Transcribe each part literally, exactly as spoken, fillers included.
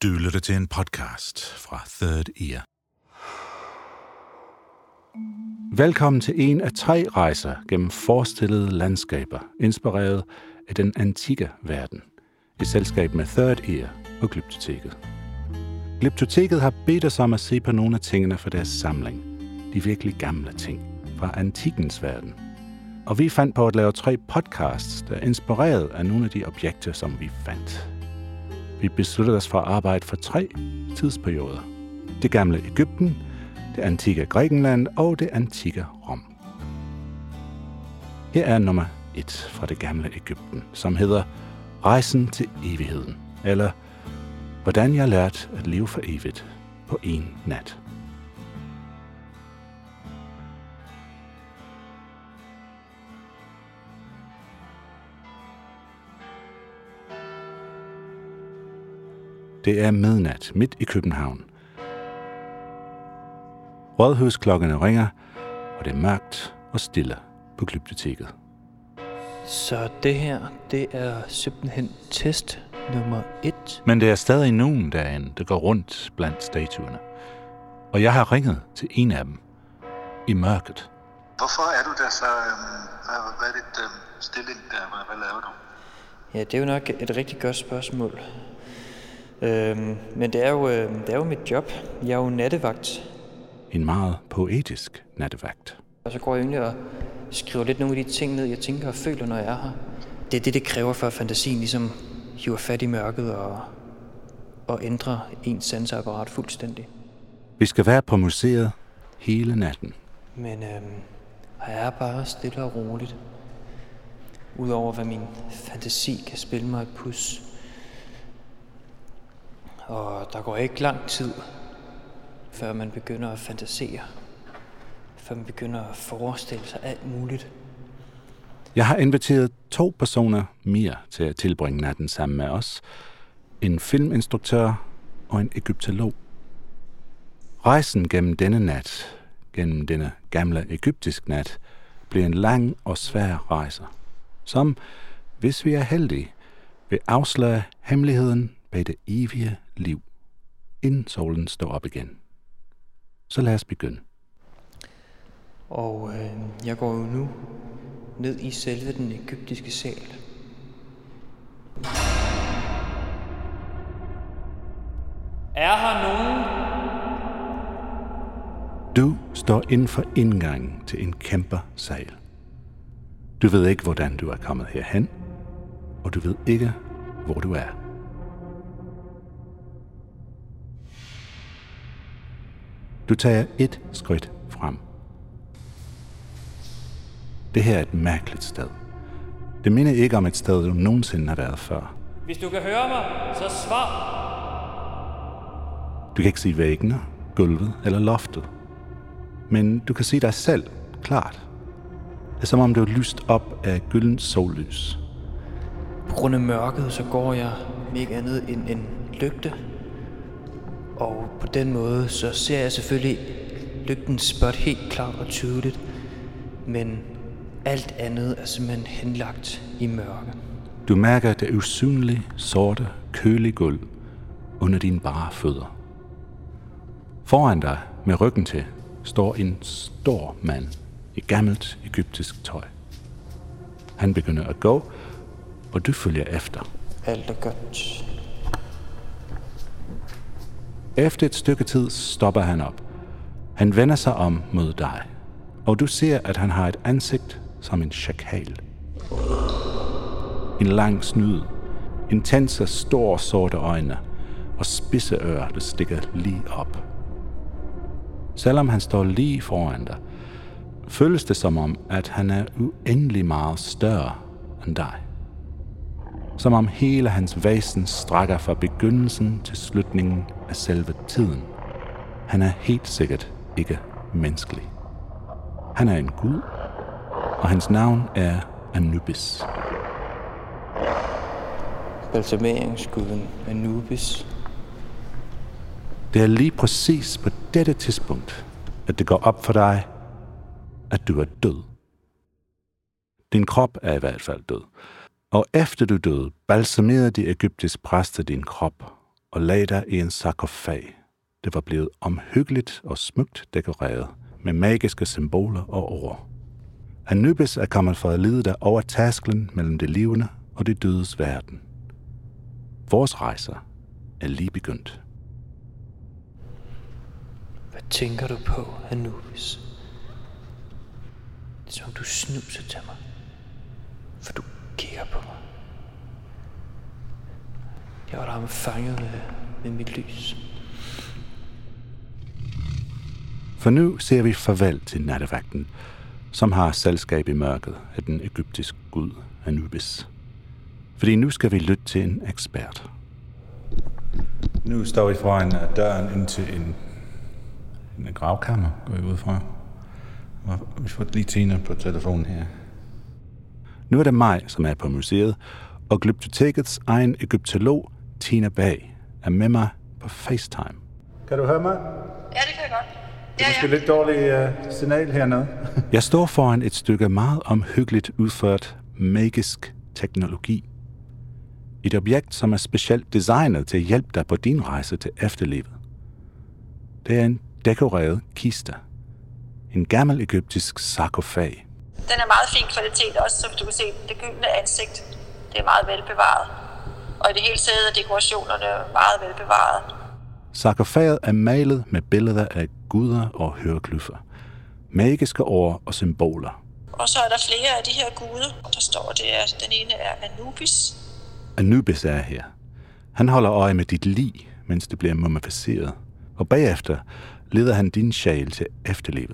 Du lytter til en podcast fra Third Ear. Velkommen til en af tre rejser gennem forestillede landskaber, inspireret af den antikke verden, i selskab med Third Ear og Glyptoteket. Glyptoteket har bedt os om at se på nogle af tingene fra deres samling, de virkelig gamle ting fra antikkens verden. Og vi fandt på at lave tre podcasts, der er inspireret af nogle af de objekter, som vi fandt. Vi besluttede os for at arbejde for tre tidsperioder. Det gamle Egypten, det antikke Grækenland og det antikke Rom. Her er nummer et fra det gamle Egypten, som hedder Rejsen til evigheden, eller Hvordan jeg lærte at leve for evigt på en nat. Det er midnat midt i København. Rådhusklokkerne ringer, og det er mørkt og stille på Glyptoteket. Så det her, det er simpelthen test nummer et. Men det er stadig nogen derinde, der går rundt blandt statuerne. Og jeg har ringet til en af dem i mørket. Hvorfor er du der så? Øhm, hvad er dit øhm, stilling der? Hvad, hvad laver du? Ja, det er jo nok et rigtig godt spørgsmål. Øhm, men det er, jo, øh, det er jo mit job. Jeg er jo nattevagt. En meget poetisk nattevagt. Og så går jeg egentlig og skriver lidt nogle af de ting ned, jeg tænker og føler, når jeg er her. Det er det, det kræver for, at fantasien ligesom hiver fat i mørket og, og ændrer ens sanseapparat fuldstændig. Vi skal være på museet hele natten. Men øhm, jeg er bare stille og roligt. Udover hvad min fantasi kan spille mig et pus. Og der går ikke lang tid, før man begynder at fantasere. Før man begynder at forestille sig alt muligt. Jeg har inviteret to personer mere til at tilbringe natten sammen med os. En filminstruktør og en egyptolog. Rejsen gennem denne nat, gennem denne gamle egyptisk nat, bliver en lang og svær rejse, som, hvis vi er heldige, vil afsløre hemmeligheden bag det evige liv, inden solen står op igen. Så lad os begynde. Og øh, jeg går jo nu ned i selve den egyptiske sal. Er her nogen? Du står inden for indgangen til en kæmpe sal. Du ved ikke, hvordan du er kommet herhen, og du ved ikke, hvor du er. Du tager et skridt frem. Det her er et mærkeligt sted. Det minder ikke om et sted, du nogensinde har været før. Hvis du kan høre mig, så svar. Du kan ikke se væggene, gulvet eller loftet. Men du kan se dig selv klart. Det er som om du er lyst op af gyldent sollys. På grund af mørket, så går jeg med ikke andet end en lygte. Og på den måde, så ser jeg selvfølgelig lygtens spot helt klart og tydeligt. Men alt andet er simpelthen henlagt i mørke. Du mærker det usynlige, sorte, kølige gulv under dine bare fødder. Foran dig, med ryggen til, står en stor mand i gammelt egyptisk tøj. Han begynder at gå, og du følger efter. Alt er godt. Efter et stykke tid stopper han op. Han vender sig om mod dig, og du ser, at han har et ansigt som en sjakal. En lang snude, intense store sorte øjne og spidse ører, der stikker lige op. Selvom han står lige foran dig, føles det som om, at han er uendelig meget større end dig. Som om hele hans væsen strækker fra begyndelsen til slutningen af selve tiden. Han er helt sikkert ikke menneskelig. Han er en gud, og hans navn er Anubis. Balsameringsguden Anubis. Det er lige præcis på dette tidspunkt, at det går op for dig, at du er død. Din krop er i hvert fald død. Og efter du døde, balsamerede de egyptiske præster din krop og lagde der i en sarkofag. Det var blevet omhyggeligt og smukt dekoreret med magiske symboler og ord. Anubis er kommet for at lide der over tærsklen mellem det levende og det dødes verden. Vores rejser er lige begyndt. Hvad tænker du på, Anubis? Som du snuser til mig, for du kigger på mig. Jeg var der fanget med, med mit lys. For nu ser vi farvel til nattevagten, som har selskab i mørket af den egyptiske gud Anubis. Fordi nu skal vi lytte til en ekspert. Nu står vi foran døren ind til en, en gravkammer, går vi ud fra. Og vi får lige Tina på telefonen her. Nu er det mig, som er på museet, og Glyptotekets egen egyptolog, Tina Bag, er med mig på FaceTime. Kan du høre mig? Ja, det kan jeg godt. Det er måske ja, ja. lidt dårligt uh, signal hernede. Jeg står foran et stykke meget omhyggeligt udført magisk teknologi. Et objekt, som er specielt designet til at hjælpe dig på din rejse til efterlivet. Det er en dekoreret kiste. En gammel egyptisk sarkofag. Den er meget fin kvalitet også, som du kan se. Det gyldne ansigt, det er meget velbevaret. Og i det hele taget er dekorationerne meget velbevaret. Sarkofaget er malet med billeder af guder og hieroglyffer. Magiske ord og symboler. Og så er der flere af de her guder, og der står, det er, den ene er Anubis. Anubis er her. Han holder øje med dit lig, mens det bliver mumificeret. Og bagefter leder han din sjæl til efterlivet.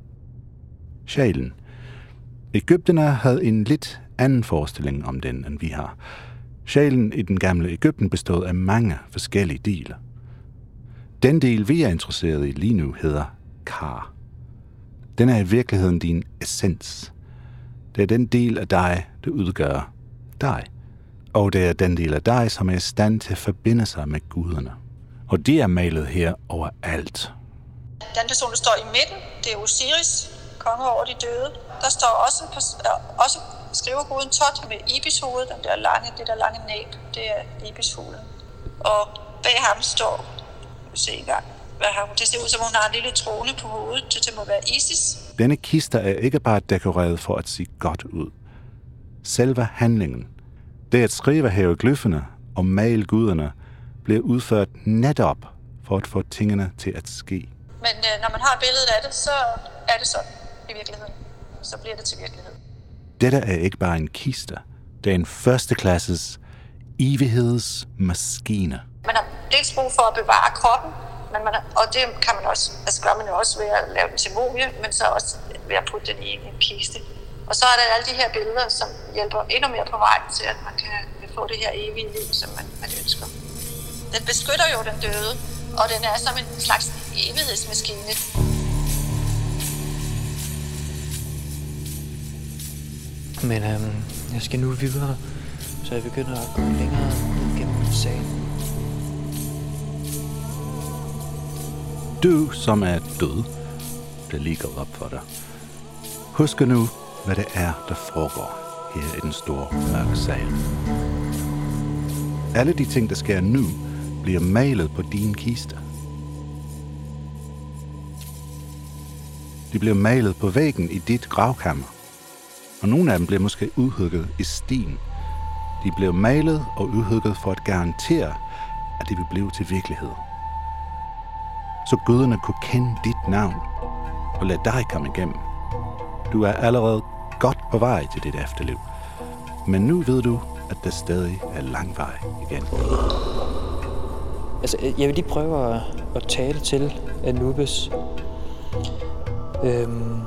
Sjælen. Egypterne havde en lidt anden forestilling om den, end vi har. Sjælen i den gamle Egypten bestod af mange forskellige dele. Den del, vi er interesseret i lige nu, hedder Ka. Den er i virkeligheden din essens. Det er den del af dig, der udgør dig. Og det er den del af dig, som er i stand til at forbinde sig med guderne. Og de er malet her overalt. Den person, der står i midten, det er Osiris, konge over de døde. Der står også, også skriverguden Tot med ibishovedet, den der lange, det der lange næb, det er ibishovedet. Og bag ham står, vi se en gang, hvad har hun? Det ser ud som, hun har en lille trone på hovedet, det, det må være Isis. Denne kiste er ikke bare dekoreret for at se godt ud. Selve handlingen, det at skrive hieroglyfferne og male guderne, bliver udført netop for at få tingene til at ske. Men øh, når man har billedet af det, så er det sådan i virkeligheden. Så bliver det til virkelighed. Dette er ikke bare en kiste. Det er en førsteklasses evighedsmaskine. Man har dels brug for at bevare kroppen, men man, og det kan man også, altså gør man jo også ved at lave den til mumie, men så også ved at putte den i en kiste. Og så er der alle de her billeder, som hjælper endnu mere på vej til, at man kan få det her evige liv, som man, man ønsker. Den beskytter jo den døde, og den er som en slags evighedsmaskine. Men øhm, jeg skal nu videre, så jeg begynder at gå længere gennem sagen. Du, som er død, det ligger op for dig. Husk nu, hvad det er, der foregår her i den store mørke sal. Alle de ting, der sker nu, bliver malet på din kiste. De bliver malet på væggen i dit gravkammer. Og nogle af dem bliver måske udhugget i sten. De bliver malet og udhugget for at garantere, at de vil blive til virkelighed. Så guderne kunne kende dit navn og lade dig komme igennem. Du er allerede godt på vej til dit efterliv. Men nu ved du, at der stadig er lang vej igen. Altså, jeg vil lige prøve at, at tale til Anubis. Øhm,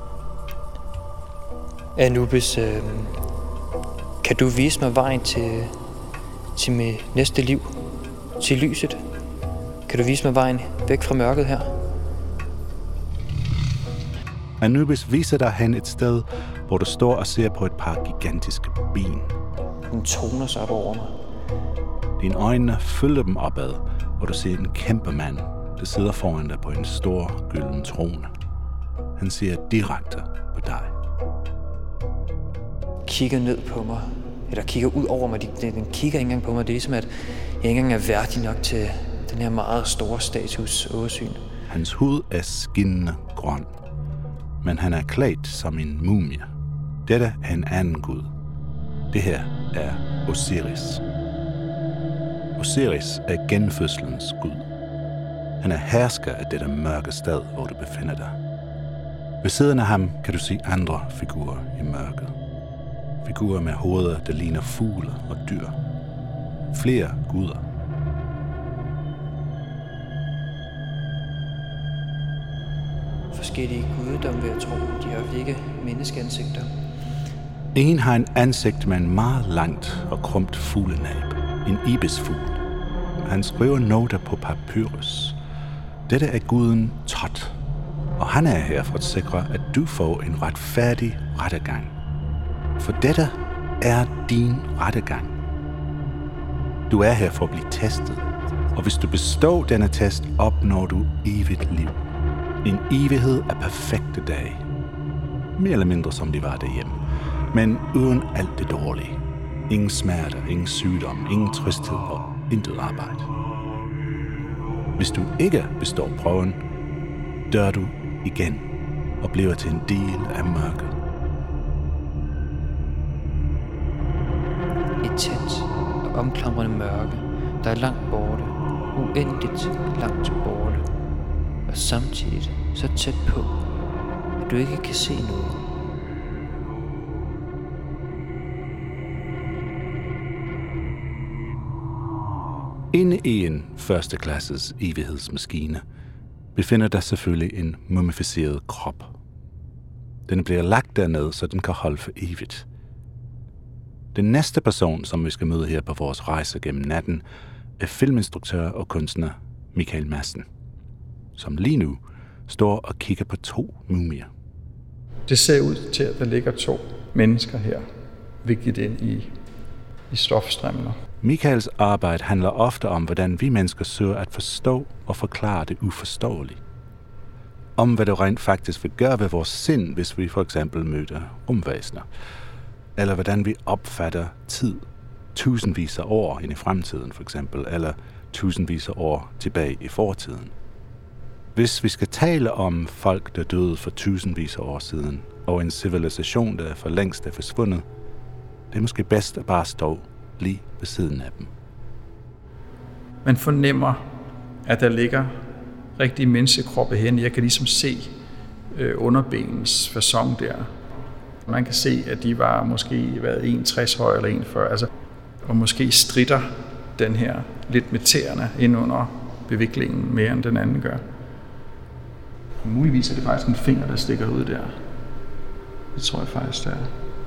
Anubis, øhm, kan du vise mig vejen til, til mit næste liv? Til lyset? Kan du vise mig vejen væk fra mørket her? Anubis viser dig hen et sted, hvor du står og ser på et par gigantiske ben. Hun toner sig op over mig. Dine øjne følger dem opad, og du ser en kæmpe mand, der sidder foran dig på en stor gylden trone. Han ser direkte på dig. Kigger ned på mig, eller kigger ud over mig. Den, den kigger ikke engang på mig. Det er ligesom, at jeg ikke engang er værdig nok til den her meget store status oversyn. Hans hud er skinnende grøn, men han er klædt som en mumie. Dette er en anden gud. Det her er Osiris. Osiris er genfødselens gud. Han er hersker af dette mørke sted, hvor du befinder dig. Ved siden af ham kan du se andre figurer i mørket. Figurer med hoveder, der ligner fugle og dyr. Flere guder. Forskellige guddomme, vil jeg tro. De har ikke menneskeansigter. En har en ansigt med en meget langt og krumt fuglenæb. En ibisfugl. Han skriver noter på papyrus. Dette er guden Tot, og han er her for at sikre, at du får en retfærdig rettergang. For dette er din rettergang. Du er her for at blive testet, og hvis du består denne test, opnår du evigt liv. En evighed af perfekte dage. Mere eller mindre som de var derhjemme, men uden alt det dårlige. Ingen smerte, ingen sygdom, ingen tristhed og intet arbejde. Hvis du ikke består prøven, dør du igen og bliver til en del af mørket. Et tæt og omklamrende mørke, der er langt borte, uendeligt langt borte, og samtidig så tæt på, at du ikke kan se noget. Inde i en førsteklasses evighedsmaskine befinder der selvfølgelig en mumificeret krop. Den bliver lagt derned, så den kan holde for evigt. Den næste person, som vi skal møde her på vores rejse gennem natten, er filminstruktør og kunstner Michael Madsen, som lige nu står og kigger på to mumier. Det ser ud til, at der ligger to mennesker her, vigtigt ind i, i stofstrimler. Michaels arbejde handler ofte om, hvordan vi mennesker søger at forstå og forklare det uforståelige. Om hvad det rent faktisk vil gøre ved vores sind, hvis vi for eksempel møder rumvæsener. Eller hvordan vi opfatter tid tusindvis af år ind i fremtiden for eksempel, eller tusindvis af år tilbage i fortiden. Hvis vi skal tale om folk, der døde for tusindvis af år siden, og en civilisation, der for længst er forsvundet, det er måske bedst at bare stå lige ved siden af dem. Man fornemmer, at der ligger rigtige menneskekroppe hen. Jeg kan ligesom se øh, underbenens facon der. Man kan se, at de var måske været en komma tres høj eller en komma fyrre, altså, og måske stritter den her lidt med tæerne ind under beviklingen mere end den anden gør. Muligvis er det faktisk en finger, der stikker ud der. Det tror jeg faktisk, det er.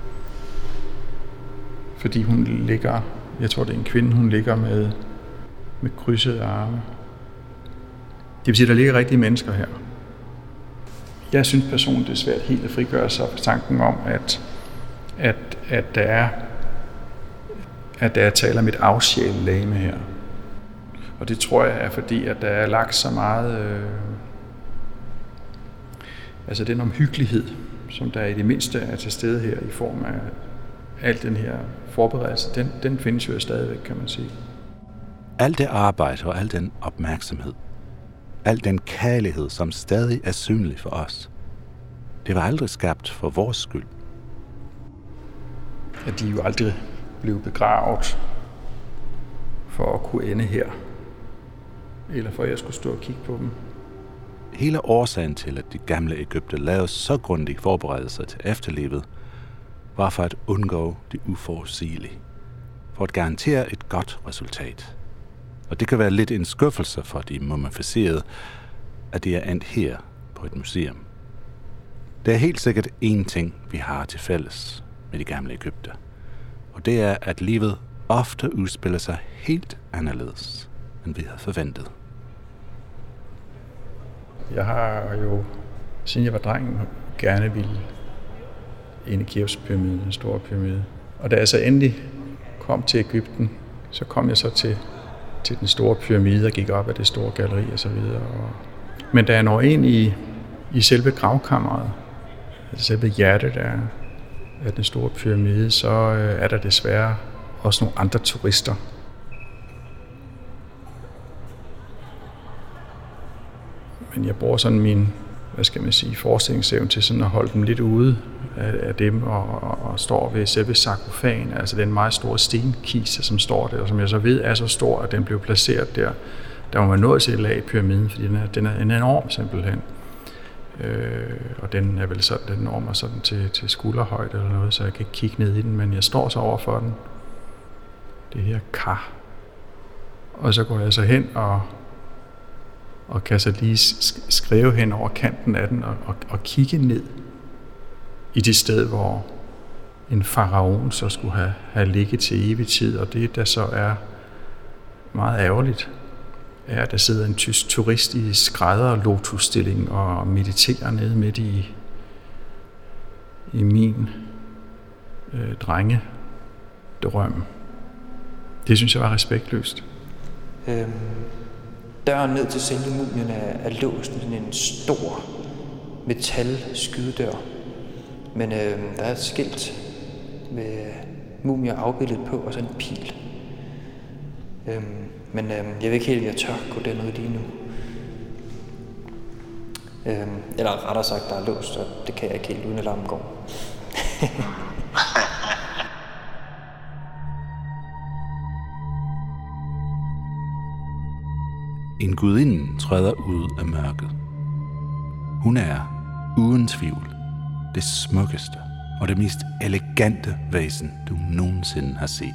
Fordi hun ligger, jeg tror det er en kvinde, hun ligger med, med krydsede arme. Det vil sige, at der ligger rigtige mennesker her. Jeg synes personligt, det er svært helt at frigøre sig fra tanken om, at, at, at, der er, at der er tale om et afsjælelegeme her. Og det tror jeg er fordi, at der er lagt så meget, øh, altså den omhyggelighed, som der i det mindste er til stede her i form af al den her forberedelse, den, den findes jo stadigvæk, kan man sige. Alt det arbejde og al den opmærksomhed, al den kærlighed, som stadig er synlig for os, det var aldrig skabt for vores skyld. At de jo aldrig blev begravet for at kunne ende her, eller for at jeg skulle stå og kigge på dem. Hele årsagen til, at de gamle Egypter lavede så grundige forberedelser til efterlivet, var for at undgå det uforudsigelige, for at garantere et godt resultat. Og det kan være lidt en skuffelse for de mumificerede, at de er endt her på et museum. Der er helt sikkert én ting, vi har til fælles med de gamle Egypter, og det er, at livet ofte udspiller sig helt anderledes, end vi havde forventet. Jeg har jo, siden jeg var dreng, gerne ville ind i Keopspyramiden, den store pyramide. Og da jeg så endelig kom til Egypten, så kom jeg så til, til den store pyramide og gik op ad det store galleri og så videre. Men da jeg når ind i, i selve gravkammeret, altså selve hjertet af, af den store pyramide, så er der desværre også nogle andre turister. Men jeg bruger sådan min, hvad skal man sige, forestillingsevne til sådan at holde dem lidt ude af, af dem, og, og, og står ved selve sarkofagen, altså den meget store stenkiste, som står der, og som jeg så ved er så stor, at den blev placeret der. Der var man nået til et lag i pyramiden, fordi den er, den er en enorm simpelthen. Øh, og den er vel sådan, den normer sådan til, til skulderhøjde eller noget, så jeg kan ikke kigge ned i den, men jeg står så over for den. Det her kar. Og så går jeg så hen og, og kan så lige skrive hen over kanten af den og, og, og kigge ned i det sted, hvor en faraon så skulle have, have ligget til evig tid. Og det, der så er meget ærgerligt, er, at der sidder en tysk turist i skrædder-lotusstilling og mediterer nede midt i, i min øh, drengedrøm. Det synes jeg var respektløst. Øhm, døren ned til selve mumien er, er låst med sådan en stor metalskydedør. Men øhm, der er et skilt med mumier afbildet på og sådan en pil. Øhm, men øhm, jeg ved ikke helt, om jeg tør gå dernede lige nu. Øhm, eller rettere sagt, der er låst, og det kan jeg ikke helt uden alarmen går. En gudinde træder ud af mørket. Hun er, uden tvivl, det smukkeste og det mest elegante væsen, du nogensinde har set.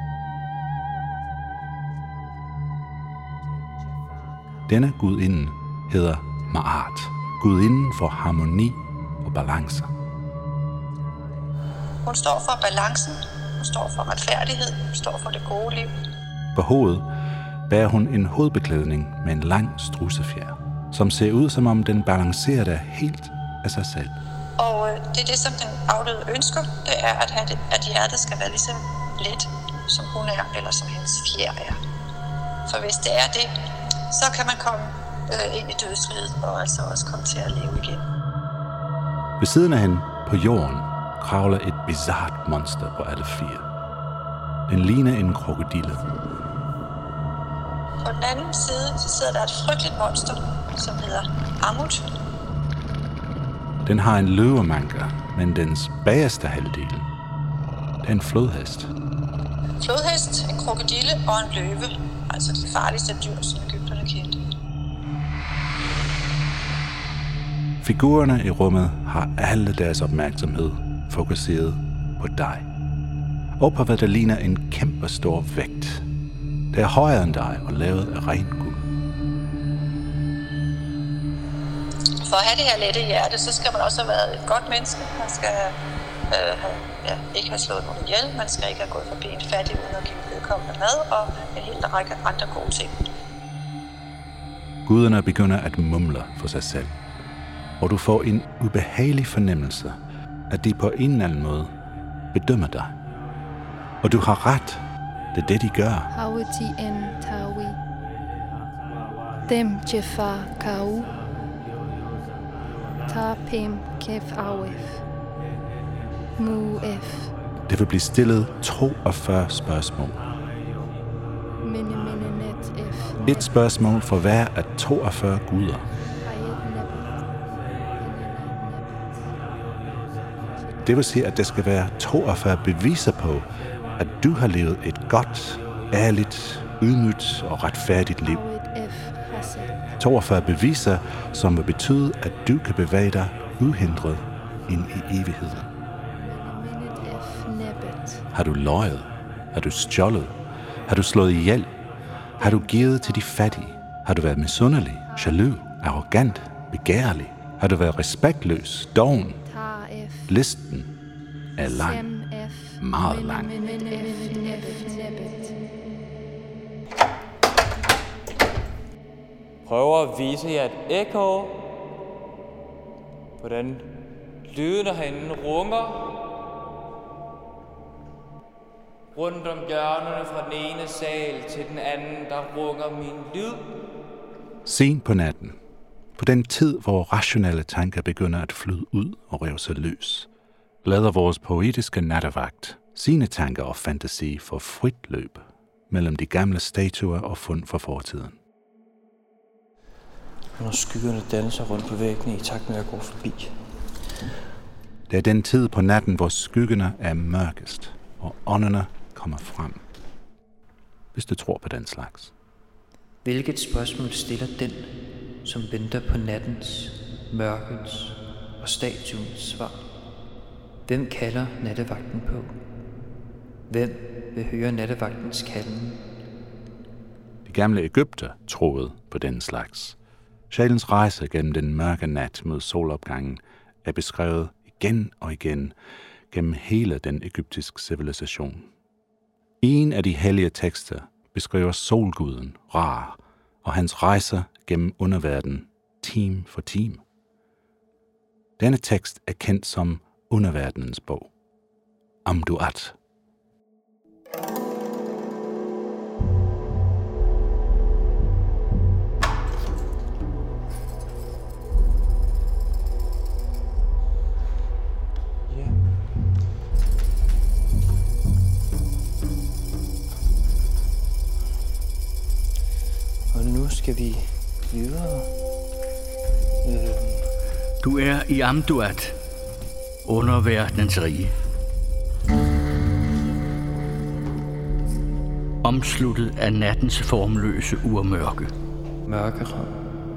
Denne gudinde hedder Ma'at, gudinden for harmoni og balance. Hun står for balancen, hun står for retfærdighed, hun står for det gode liv. På hovedet bærer hun en hovedbeklædning med en lang strudsefjer, som ser ud som om den balancerer der helt af sig selv. Og øh, det er det, som den afdøde ønsker, det er, at, have det, at hjertet skal være lige så let, som hun er, eller som hendes fjer er. For hvis det er det, så kan man komme øh, ind i dødsriget, og altså også komme til at leve igen. Ved siden af hende på jorden kravler et bizart monster på alle fire. Den ligner en krokodille. På den anden side så sidder der et frygteligt monster, som hedder Ammut. Den har en løvemanke, men dens bagerste halvdel er en flodhest. Flodhest, en krokodille og en løve, altså de farligste dyr, som egypterne kendte. Figurerne i rummet har alle deres opmærksomhed fokuseret på dig. Og på hvad der ligner en kæmpestor vægt. Det er højere end dig og lavet af ren guld. For at have det her lette hjerte, så skal man også have været et godt menneske. Man skal øh, have, ja, ikke have slået nogen ihjel. Man skal ikke have gået forbi en fattig uden at give vedkommende mad og en hel række andre gode ting. Guderne begynder at mumle for sig selv. Og du får en ubehagelig fornemmelse, at de på en eller anden måde bedømmer dig. Og du har ret. Det er det, de gør. Hawati en tawi. Dem jefar kau. Tapim kef awef. Muef. Det vil blive stillet toogfyrre spørgsmål. Mine mine net ef. Et spørgsmål for hver af toogfyrre guder. Det vil sige, at der skal være toogfyrre beviser på, at du har levet et godt, ærligt, ydmygt og retfærdigt liv. toogfyrre beviser, som vil betyde, at du kan bevæge dig uhindret ind i evigheden. Har du løjet? Har du stjålet? Har du slået ihjel? Har du givet til de fattige? Har du været misundelig, jaloux, arrogant, begærlig? Har du været respektløs, doven? Listen er lang. Meget lang. Prøver at vise jer et ekko. Hvordan lyden herinde runger. Rundt om hjørnerne fra den ene sal til den anden, der runger min lyd. Sent på natten. På den tid, hvor rationelle tanker begynder at flyde ud og rive sig løs, lader vores poetiske nattevagt sine tanker og fantasi for frit løb mellem de gamle statuer og fund fra fortiden. Når skyggerne danser rundt på væggene i takt med at gå forbi. Det er den tid på natten, hvor skyggerne er mørkest, og ånderne kommer frem. Hvis du tror på den slags. Hvilket spørgsmål stiller den, som venter på nattens, mørkets og statuens svar? Hvem kalder nattevagten på? Hvem vil høre nattevagtens kalden? De gamle Egypter troede på den slags. Sjælens rejse gennem den mørke nat mod solopgangen er beskrevet igen og igen gennem hele den egyptiske civilisation. En af de hellige tekster beskriver solguden Ra og hans rejser gennem underverdenen time for time. Denne tekst er kendt som underverdenens bog, Amduat. Nu skal vi videre. Øh... Du er i Amduat, underverdenens rige. Omsluttet af nattens formløse urmørke. Mørkeram.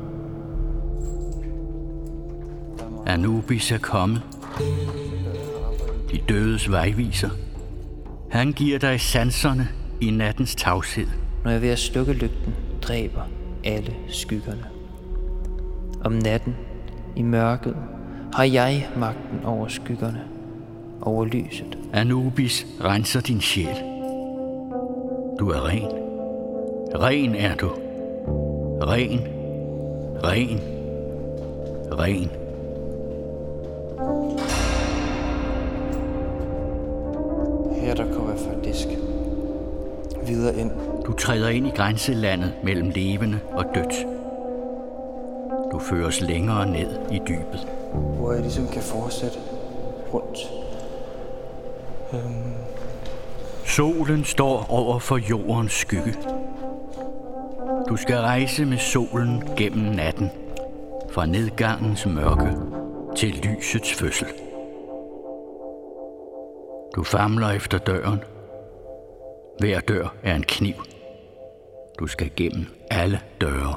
Anubis er kommet. De dødes vejviser. Han giver dig sanserne i nattens tavshed. Når jeg ved at slukke lygten, dræber alle skyggerne. Om natten, i mørket, har jeg magten over skyggerne, over lyset. Anubis renser din sjæl. Du er ren. Ren er du. Ren. Ren. Ren. Her der kommer jeg faktisk videre ind. Du træder ind i grænselandet mellem levende og dødt. Du føres længere ned i dybet. Hvor jeg ligesom kan fortsætte rundt. Øhm. Solen står over for jordens skygge. Du skal rejse med solen gennem natten. Fra nedgangens mørke til lysets fødsel. Du famler efter døren. Hver dør er en kniv. Du skal gennem alle døre.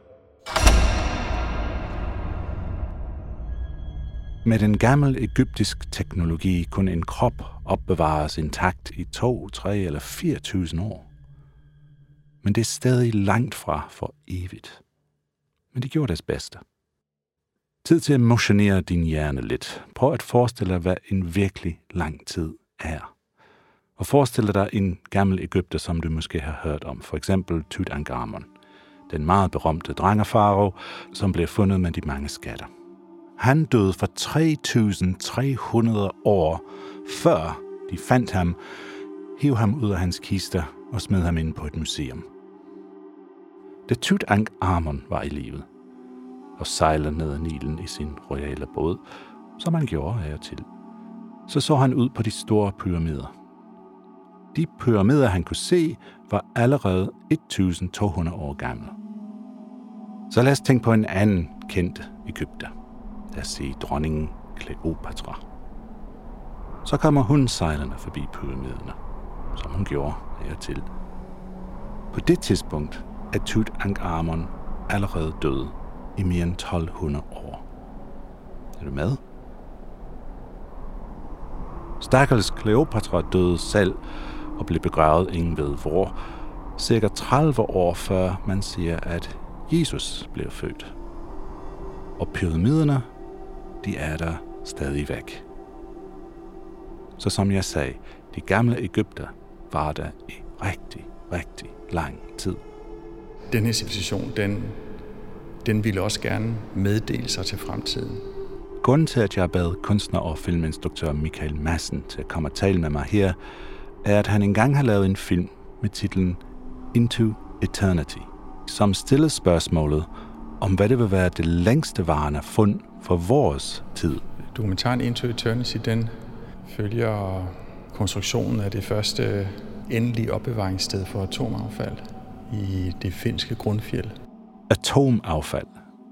Med den gamle egyptisk teknologi kunne en krop opbevares intakt i to, tre eller fire tusind år. Men det er stadig langt fra for evigt. Men de gjorde deres bedste. Tid til at motionere din hjerne lidt. Prøv at forestille dig, hvad en virkelig lang tid er. Og forestil dig en gammel Egypter, som du måske har hørt om. For eksempel Tutankhamon, den meget berømte drengefarao, som blev fundet med de mange skatter. Han døde for tre tusind tre hundrede år, før de fandt ham, hev ham ud af hans kister og smed ham ind på et museum. Da Tutankhamon var i livet og sejlede ned ad Nilen i sin royale båd, som han gjorde af og til, så så han ud på de store pyramider. De pyramider, han kunne se, var allerede et tusind to hundrede år gamle. Så lad os tænke på en anden kendt Egypter. Lad os sige dronningen Kleopatra. Så kommer hun sejlende forbi pyramiderne, som hun gjorde af og til. På det tidspunkt er Tutankhamon allerede død i mere end tolv hundrede år. Er du med? Stakkels Kleopatra døde selv og blev begravet ingen ved hvor, cirka tredive år før man siger, at Jesus blev født. Og pyramiderne, de er der stadig væk. Så som jeg sagde, de gamle Egypter var der i rigtig, rigtig lang tid. Den her civilisation, den, den ville også gerne meddele sig til fremtiden. Grunden til, at jeg bad kunstner og filminstruktør Michael Madsen til at komme og tale med mig her, er, at han engang har lavet en film med titlen Into Eternity, som stillede spørgsmålet om, hvad det vil være det længste varende fund for vores tid. Dokumentaren Into Eternity, den følger konstruktionen af det første endelige opbevaringssted for atomaffald i det finske grundfjeld. Atomaffald.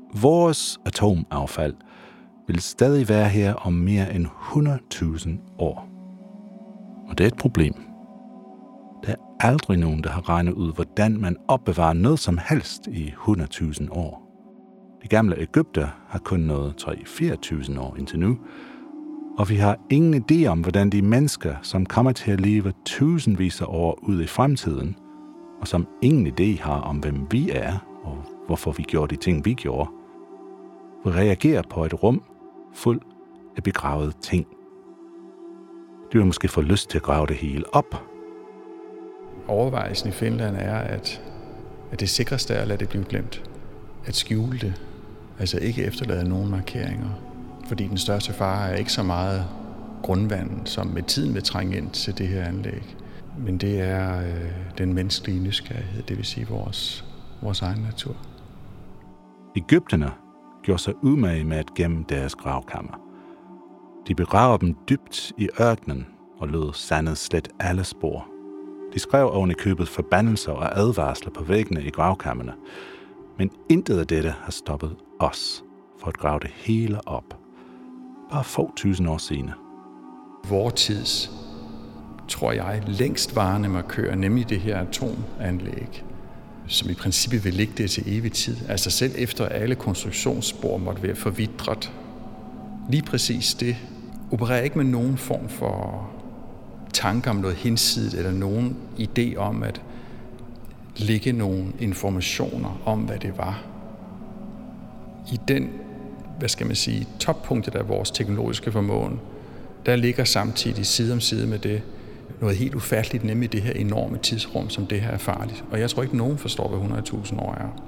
Vores atomaffald vil stadig være her om mere end hundrede tusind år. Og det er et problem. Der er aldrig nogen, der har regnet ud, hvordan man opbevarer noget som helst i hundrede tusind år. De gamle Egypter har kun nået tre til fire tusind år indtil nu, og vi har ingen idé om, hvordan de mennesker, som kommer til at leve tusindvis af år ud i fremtiden, og som ingen idé har om, hvem vi er, og hvorfor vi gjorde de ting, vi gjorde, vil reagere på et rum fuld af begravede ting. De vil måske få lyst til at grave det hele op. Overvejelsen i Finland er, at, at det sikreste er at lade det blive glemt. At skjule det. Altså ikke efterlade nogen markeringer. Fordi den største fare er ikke så meget grundvand, som med tiden vil trænge ind til det her anlæg. Men det er øh, den menneskelige nysgerrighed, det vil sige vores, vores egen natur. Egypterne gjorde sig umage med at gemme deres gravkammer. De begraver dem dybt i ørkenen og lod sandet slet alle spor. De skrev oven i købet forbandelser og advarsler på væggene i gravkammerne, men intet af dette har stoppet os for at grave det hele op. Bare få tusind år senere. Vor tids, tror jeg, længstvarende markør, nemlig det her atomanlæg, som i princippet vil ligge det til evig tid. Altså selv efter alle konstruktionsspor måtte være forvitret. Lige præcis det opererer ikke med nogen form for tanker om noget hinsidigt, eller nogen idé om at lægge nogle informationer om, hvad det var. I den, hvad skal man sige, toppunktet af vores teknologiske formåen, der ligger samtidig side om side med det noget helt ufatteligt, nemlig det her enorme tidsrum, som det her er farligt. Og jeg tror ikke, nogen forstår, hvad hundrede tusind år er.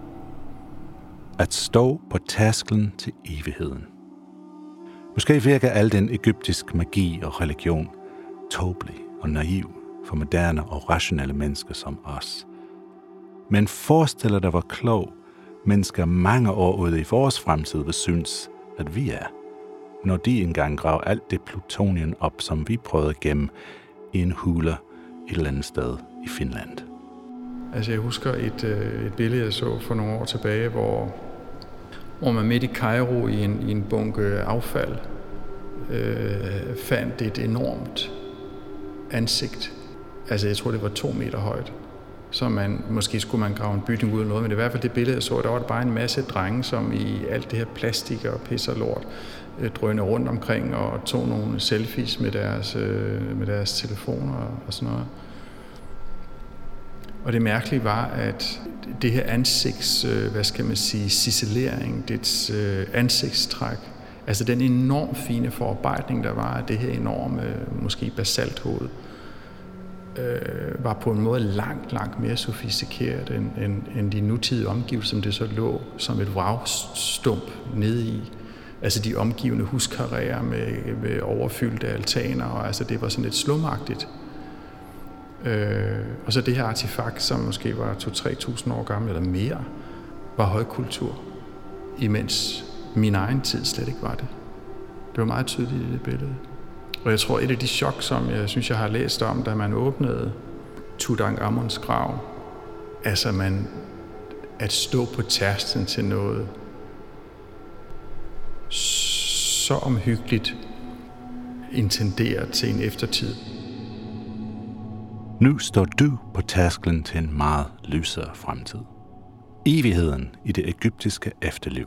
At stå på tærsklen til evigheden. Måske virker al den egyptiske magi og religion tåbelig og naiv for moderne og rationelle mennesker som os. Men forestil dig, hvor klog mennesker mange år ude i vores fremtid vil synes, at vi er, når de engang graver alt det plutonium op, som vi prøvede at gemme i en hule et eller andet sted i Finland. Altså jeg husker et, et billede, jeg så for nogle år tilbage, hvor, hvor man midt i Kairo i en, i en bunke affald øh, fandt et enormt ansigt. Altså jeg tror, det var to meter højt. Så man, måske skulle man grave en bygning ud eller noget, men i hvert fald det billede, jeg så, der var det bare en masse drenge, som i alt det her plastik og pis og lort øh, drønede rundt omkring og tog nogle selfies med deres, øh, med deres telefoner og sådan noget. Og det mærkelige var, at det her ansigts, øh, hvad skal man sige, ciselering, dets øh, ansigtstræk, altså den enormt fine forarbejdning, der var af det her enorme, øh, måske basalthoved, øh, var på en måde langt, langt mere sofistikeret end, end, end de nutidige omgivelser, som det så lå som et vragstump nede i. Altså de omgivende huskarrierer med, med overfyldte altaner, og altså det var sådan lidt slumagtigt. Øh, og så det her artefakt, som måske var to til tre tusind år gammel eller mere, var højkultur, imens min egen tid slet ikke var det. Det var meget tydeligt i det billede. Og jeg tror, et af de chok, som jeg synes, jeg har læst om, da man åbnede Tutankhamons grav, altså man at stå på tærsten til noget så omhyggeligt intenderet til en eftertid. Nu står du på tærsklen til en meget lysere fremtid. Evigheden i det egyptiske efterliv.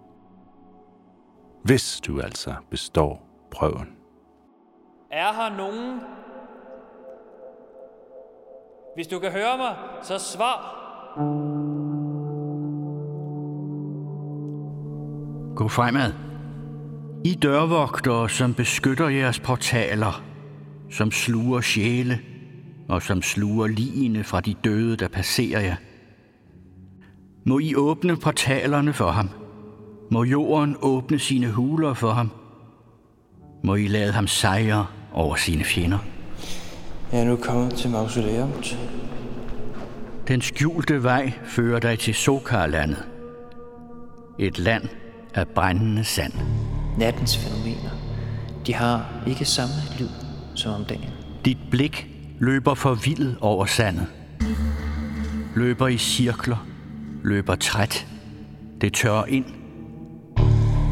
Hvis du altså består prøven. Er her nogen? Hvis du kan høre mig, så svar. Gå fremad. I dørvogtere, som beskytter jeres portaler, som sluger sjæle, og som sluger ligene fra de døde, der passerer jer. Må I åbne portalerne for ham. Må jorden åbne sine huler for ham. Må I lade ham sejre over sine fjender. Jeg er nu kommet til mausoleumet. Den skjulte vej fører dig til Sokar-landet. Et land af brændende sand. Nattens fænomener, de har ikke samme lyd som om dagen. Dit blik løber forvildet over sandet. Løber i cirkler, løber træt. Det tørrer ind,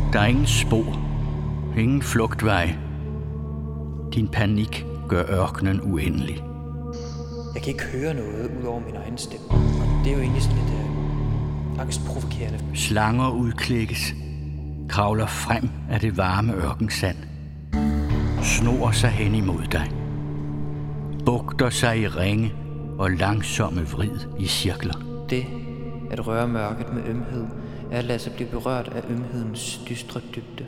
Der er ingen spor, ingen flugtvej. Din panik gør ørkenen uendelig. Jeg kan ikke høre noget ud over min egen stemme. Og det er jo egentlig sådan lidt øh, angstprovokerende. Slanger udklækkes, kravler frem af det varme ørkensand, snor sig hen imod dig, bugter sig i ringe og langsomme vrid i cirkler. Det at røre mørket med ømhed er at lade sig blive berørt af ømhedens dystre dybde.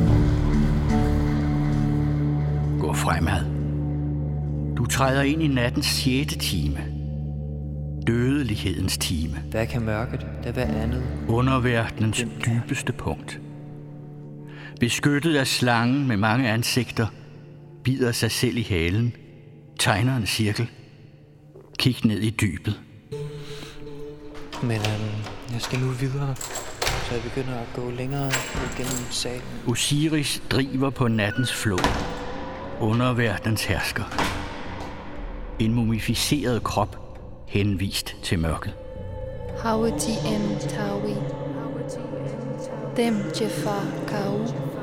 Gå fremad. Du træder ind i nattens sjette time. Dødelighedens time. Hvad kan mørket, der hvad andet? Underverdenens dybeste punkt. Beskyttet af slangen med mange ansigter, bider sig selv i halen, tegner en cirkel. Kig ned i dybet. Men øhm, jeg skal nu videre, så jeg begynder at gå længere gennem salen. Osiris driver på nattens flod. Underverdenens hersker. En mumificeret krop henvist til mørket. Hawati en tawi. Dem jefar kau.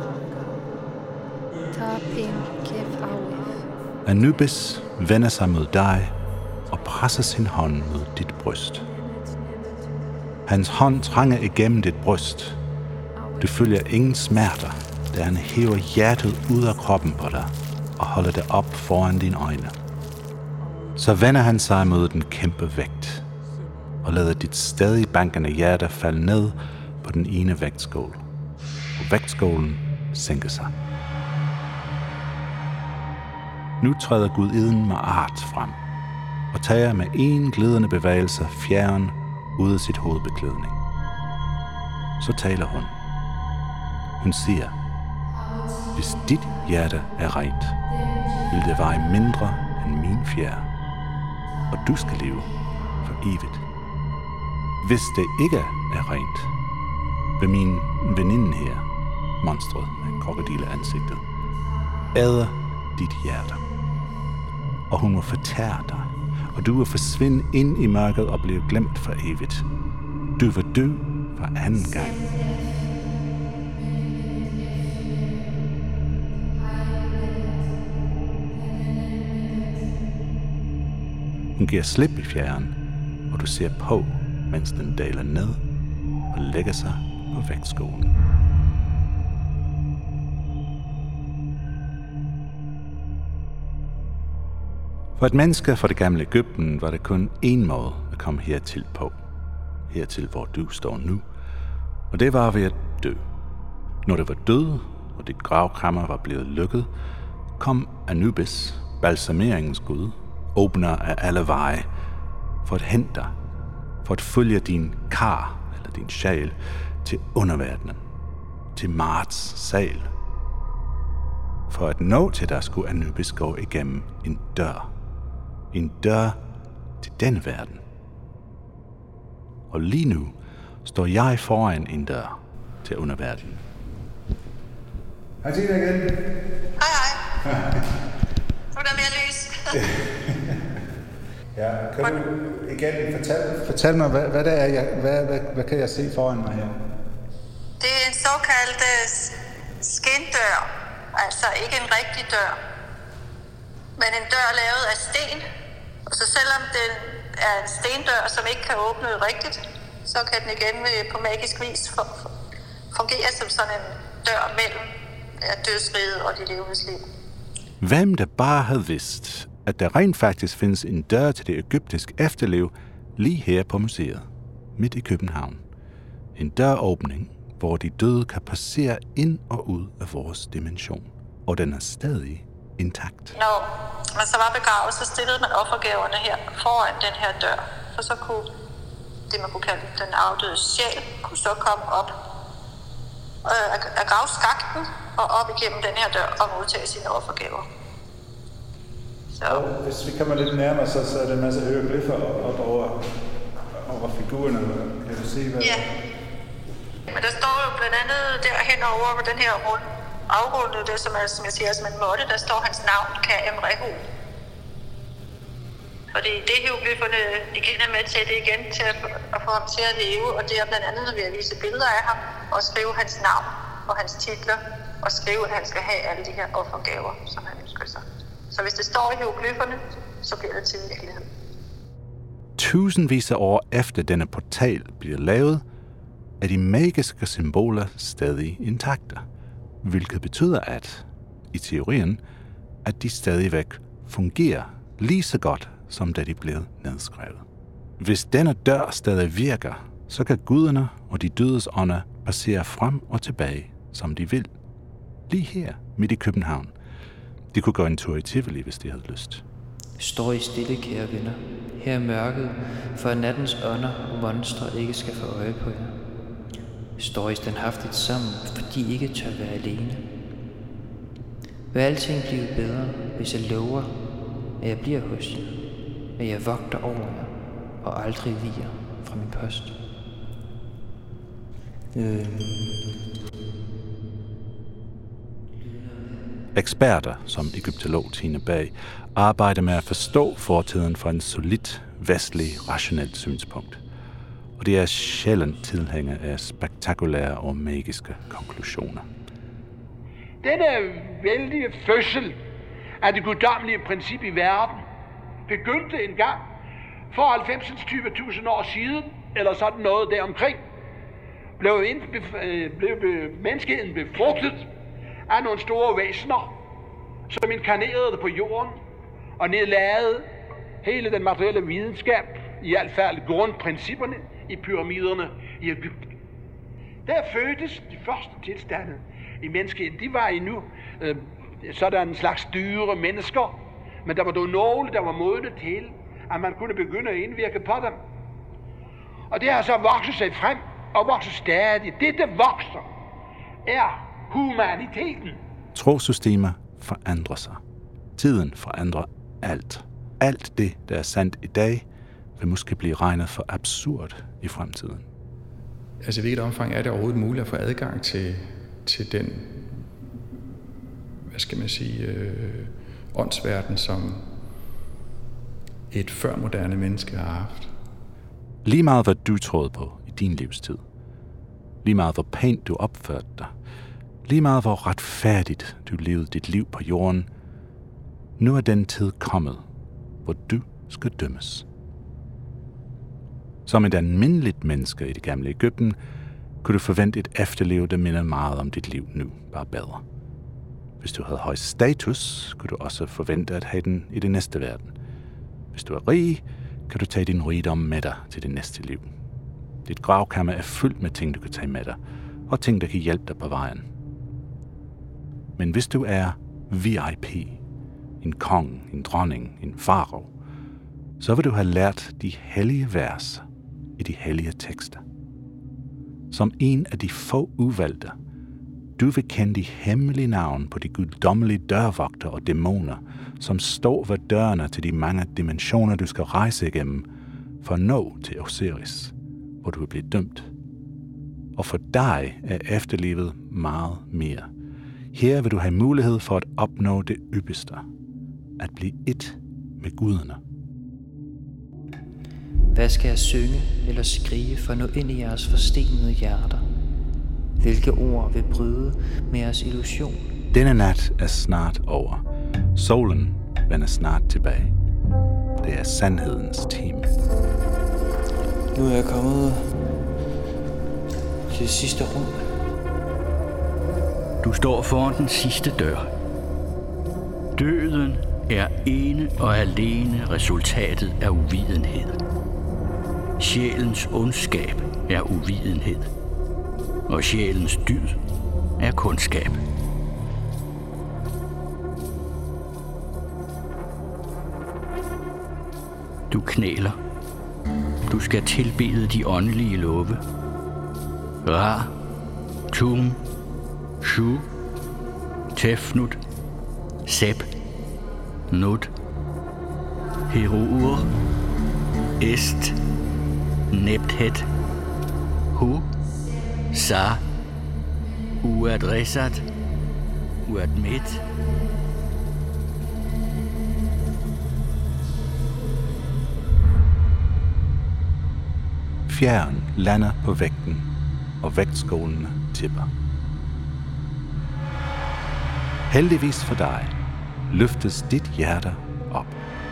Tapim kef awif. Anubis vender sig mod dig og presser sin hånd mod dit bryst. Hans hånd trænger igennem dit bryst. Du føler ingen smerter, da han hæver hjertet ud af kroppen på dig og holder det op foran dine øjne. Så vender han sig mod den kæmpe vægt og lader dit stadig bankende hjerte falde ned på den ene vægtskål. Og vægtskålen sænker sig. Nu træder gudiden Maat frem og tager med en glidende bevægelse fjern ud af sit hovedbeklædning. Så taler hun. Hun siger, hvis dit hjerte er rent, vil det veje mindre end min fjer, og du skal leve for evigt. Hvis det ikke er rent, vil min veninde her, monstret med krokodilleansigtet, æde dit hjerte. Og hun må fortære dig, og du vil forsvinde ind i mørket og blive glemt for evigt. Du vil dø for anden gang. Hun giver slip i fjeren, og du ser på, mens den daler ned og lægger sig på vægtskålen. For et menneske fra det gamle Egypten var det kun én måde at komme hertil på. Hertil, hvor du står nu. Og det var ved at dø. Når det var død, og dit gravkammer var blevet lukket, kom Anubis, balsameringens gud, åbner af alle veje, for at hente dig, for at følge din kar, eller din sjæl, til underverdenen, til Maats sal. For at nå til dig skulle Anubis gå igennem en dør. En dør til denne verden. Og lige nu står jeg foran en dør til underverdenen. Hej Tina igen. Hej hej. Nu er der mere lys. Ja, kan du igen fortælle, fortælle mig, hvad, hvad det er, jeg, hvad, hvad, hvad kan jeg se foran mig her? Det er en såkaldt skindør. Altså ikke en rigtig dør, men en dør lavet af sten. Og så selvom det er en stendør, som ikke kan åbne rigtigt, så kan den igen på magisk vis fungere som sådan en dør mellem dødsriget og de levendes liv. Hvem der bare havde vidst, at der rent faktisk findes en dør til det egyptiske efterliv lige her på museet, midt i København. En døråbning, hvor de døde kan passere ind og ud af vores dimension. Og den er stadig intakt. Når man så var begravet, så stillede man offergaverne her foran den her dør. For så kunne det, man kunne kalde den afdøde sjæl, kunne så komme op øh, af gravskakten og op igennem den her dør og modtage sine offergaver. Så. Og hvis vi kommer lidt nærmere, så, så er der en masse hieroglyffer op over, over figurerne. Kan du se, hvad... Ja. Men der står jo blandt andet derhen over på den her runde, afrundet, det som, er, som jeg siger, som en måtte, der står hans navn, Kaem Rehu. Fordi det hieroglyfferne igen er med til det igen, til at, at få ham til at leve, og det er blandt andet ved at vise billeder af ham og skrive hans navn og hans titler, og skrive, at han skal have alle de her offergaver, som han ønsker sig. Så hvis det står i hieroglyferne, så bliver det til virkelighed. Tusindvis af år efter denne portal bliver lavet, er de magiske symboler stadig intakte, hvilket betyder, at, i teorien, at de stadigvæk fungerer lige så godt, som da de blev nedskrevet. Hvis denne dør stadig virker, så kan guderne og de dødes ånder passere frem og tilbage, som de vil. Lige her, midt i København. De kunne gå en tur i Tivoli, hvis de havde lyst. Står I stille, kære venner, her er mørket, for at nattens ånder og monstre ikke skal få øje på jer. Står I standhaftigt sammen, fordi I ikke tør være alene. Vil alting blive bedre, hvis jeg lover, at jeg bliver hos jer, at jeg vogter over jer og aldrig viger fra min post. Øh... Eksperter, som egyptolog Tine Bag, arbejder med at forstå fortiden fra en solid, vestlig, rationelt synspunkt. Og det er sjældent tilhænger af spektakulære og magiske konklusioner. Denne vældige fødsel af det guddommelige princip i verden begyndte engang for halvfems til tyve tusind år siden, eller sådan noget deromkring, blev, ind, blev menneskeheden befrugtet af nogle store væsener, som inkarnerede det på jorden og nedlagde hele den materielle videnskab, i hvert fald grundprincipperne i pyramiderne i Egypten. Der fødtes de første tilstande i menneskeheden. De var endnu øh, sådan en slags dyre mennesker, men der var dog nogle, der var modne til, at man kunne begynde at indvirke på dem. Og det har så vokset sig frem og vokset stadig. Det, der vokser, er humaniteten. Trosystemer forandrer sig. Tiden forandrer alt. Alt det, der er sandt i dag, vil måske blive regnet for absurd i fremtiden. Altså i hvilket omfang er det overhovedet muligt at få adgang til, til den, hvad skal man sige, øh, åndsverden, som et førmoderne menneske har haft? Lige meget hvad du troede på i din livstid. Lige meget hvor pænt du opførte dig. Lige meget hvor retfærdigt du levede dit liv på jorden. Nu er den tid kommet, hvor du skal dømmes. Som et almindeligt menneske i det gamle Egypten, kunne du forvente et efterliv, der minder meget om dit liv nu, bare bedre. Hvis du havde høj status, kunne du også forvente at have den i det næste verden. Hvis du er rig, kan du tage din rigdom med dig til det næste liv. Dit gravkammer er fyldt med ting, du kan tage med dig, og ting, der kan hjælpe dig på vejen. Men hvis du er V I P, en kong, en dronning, en farao, så vil du have lært de hellige vers i de hellige tekster. Som en af de få uvalgte, du vil kende de hemmelige navn på de guddommelige dørvogter og dæmoner, som står ved dørene til de mange dimensioner, du skal rejse igennem, for at nå til Osiris, hvor du vil blive dømt. Og for dig er efterlivet meget mere. Her vil du have mulighed for at opnå det ypperste, at blive ét med guderne. Hvad skal jeg synge eller skrige for at nå ind i jeres forstenede hjerter? Hvilke ord vil bryde med jeres illusion? Denne nat er snart over. Solen vender snart tilbage. Det er sandhedens time. Nu er jeg kommet til det sidste rum. Du står foran den sidste dør. Døden er ene og alene resultatet af uvidenhed. Sjælens ondskab er uvidenhed, og sjælens dyd er kundskab. Du knæler. Du skal tilbede de åndelige love. Ra, Tum, Shu, Tefnut, Seb, Nut, Heruur, Est, Nepthet, Hu, Sa, Uadresat, Uadmet. Fjern lander på vægten, og vægtskålene tipper. heldigvis for dig, løftes dit hjerte op.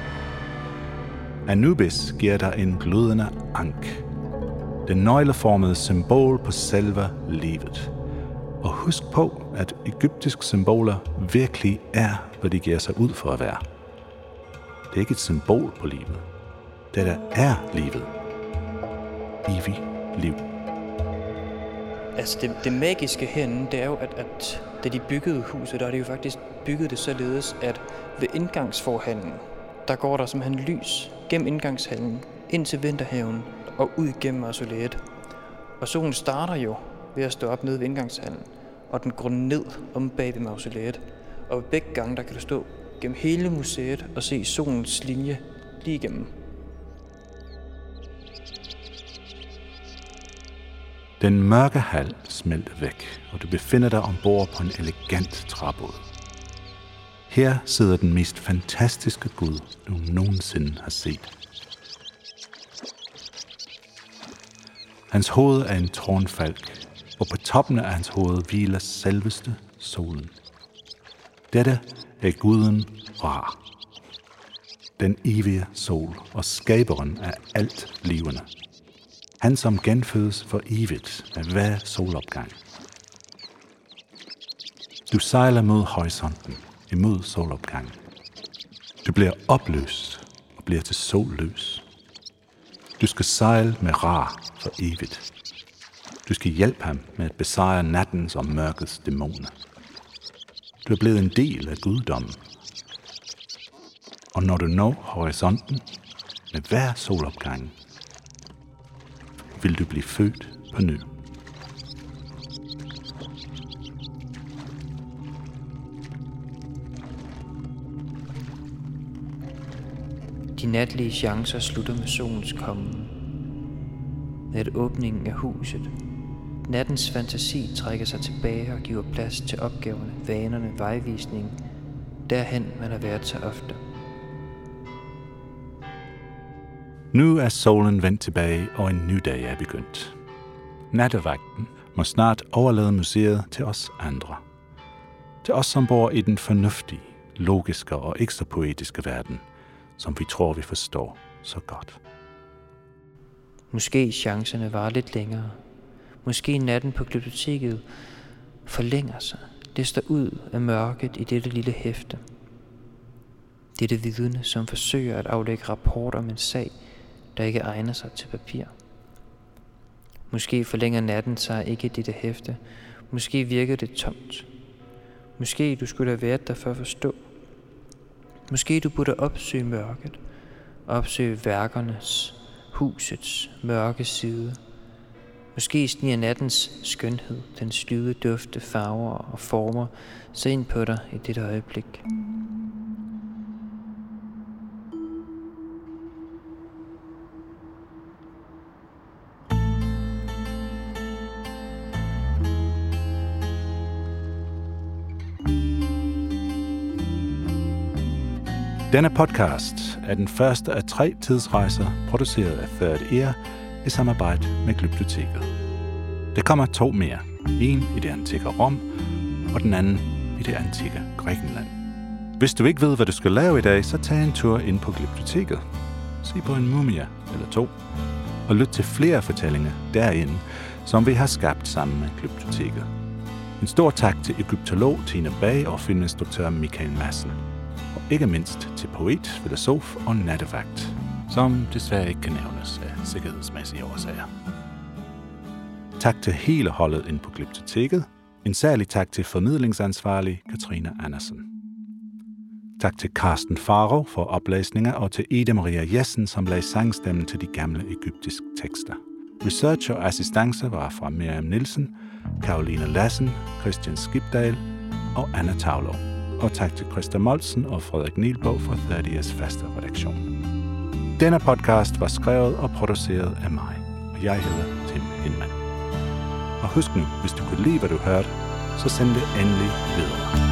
Anubis giver dig en glødende ank, det nøgleformede symbol på selve livet. Og husk på, at egyptiske symboler virkelig er, hvad de giver sig ud for at være. Det er ikke et symbol på livet. Det der er livet. Evig liv. Altså det, det magiske herinde, det er jo, at, at da de byggede huset, der er det jo faktisk bygget det således, at ved indgangsforhallen, der går der simpelthen lys gennem indgangshallen, ind til vinterhaven og ud gennem mausoleet. Og solen starter jo ved at stå op nede ved indgangshallen, og den går ned om bag ved mausoleet. Og ved begge gange, der kan du stå gennem hele museet og se solens linje lige igennem. Den mørke hal smelter væk, og du befinder dig ombord på en elegant træbåd. Her sidder den mest fantastiske Gud, du nogensinde har set. Hans hoved er en tårnfalk, og på toppen af hans hoved hviler selveste solen. Dette er guden Ra, den evige sol og skaberen af alt levende. Han som genfødes for evigt af hver solopgang. Du sejler mod horisonten, imod solopgangen. Du bliver opløst og bliver til solløs. Du skal sejle med Ra for evigt. Du skal hjælpe ham med at besejre nattens og mørkets dæmoner. Du er blevet en del af guddommen. Og når du når horisonten med hver solopgang, vil du blive født på ny. De natlige chancer slutter med solens kommen. Med åbningen af huset. Nattens fantasi trækker sig tilbage og giver plads til opgaverne, vanerne, vejvisning, derhen man har været så ofte. Nu er solen vendt tilbage, og en ny dag er begyndt. Nattevagten må snart overlade museet til os andre. Til os, som bor i den fornuftige, logiske og ikke så poetiske verden, som vi tror, vi forstår så godt. Måske chancerne var lidt længere. Måske natten på glyptoteket forlænger sig. Det står ud af mørket i dette lille hæfte. Dette vidne, som forsøger at aflægge rapport om en sag, der ikke egner sig til papir. Måske forlænger natten sig ikke dette hæfte. Måske virker det tomt. Måske du skulle have været der for at forstå. Måske du burde opsøge mørket. Opsøge værkernes, husets mørke side. Måske sniger nattens skønhed, dens lyde, dufte, farver og former sig ind på dig i dette øjeblik. Denne podcast er den første af tre tidsrejser, produceret af Third Ear i samarbejde med Glyptoteket. Der kommer to mere. En i det antikke Rom, og den anden i det antikke Grækenland. Hvis du ikke ved, hvad du skal lave i dag, så tag en tur ind på Glyptoteket. Se på en mumie eller to, og lyt til flere fortællinger derinde, som vi har skabt sammen med Glyptoteket. En stor tak til egyptolog Tina Bag og filminstruktør Michael Madsen. Og ikke mindst til poet, filosof og nattevagt, som desværre ikke kan nævnes af sikkerhedsmæssige årsager. Tak til hele holdet ind på Glyptoteket. En særlig tak til formidlingsansvarlig Katrine Andersen. Tak til Carsten Faro for oplæsninger og til Ida Maria Jessen, som lagde sangstemmen til de gamle egyptiske tekster. Research og assistance var fra Miriam Nielsen, Karoline Lassen, Christian Skibdal og Anna Tavlov. Og tak til Christa Molsen og Frederik Nielbo fra Third Ears faste redaktion. Denne podcast var skrevet og produceret af mig, og jeg hedder Tim Hindman. Og husk nu, hvis du kunne lide, hvad du hørte, så send det endelig videre.